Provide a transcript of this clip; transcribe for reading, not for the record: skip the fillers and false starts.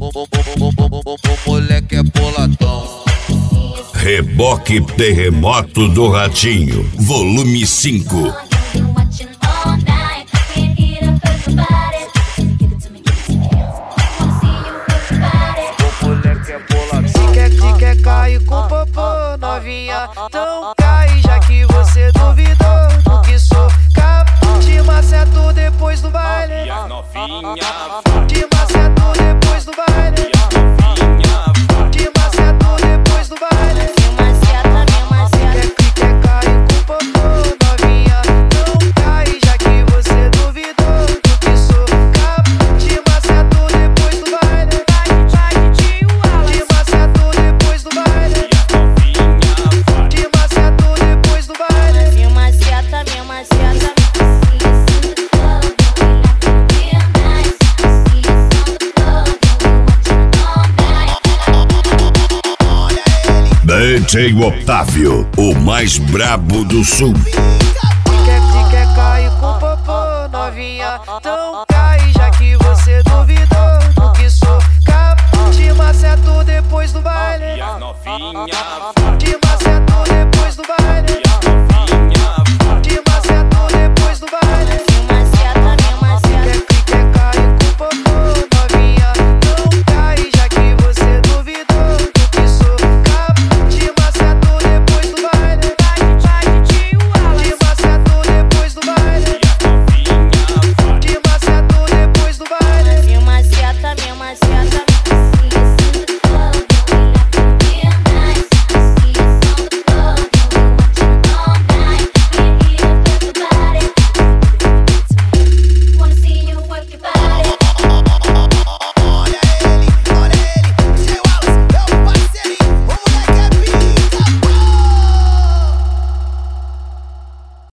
Moleque é boladão. Reboque Terremoto do Ratinho, volume 5. Se quer cair com popô, novinha, então cai, já que você duvidou do que sou. Te maceto depois do baile. Te maceto depois do baile. Te maceto depois do baile. Se quer cair com popô, novinha, então cai, já que você duvidou do que sou. Te maceto depois do baile. Te maceto depois do baile. Te maceto depois do baile. Me maceta. DJ Otávio, o mais brabo do sul. Se quer cair com popô, novinha, então cai, já que você duvidou do que sou. Te maceto depois do baile. Te maceto depois do baile.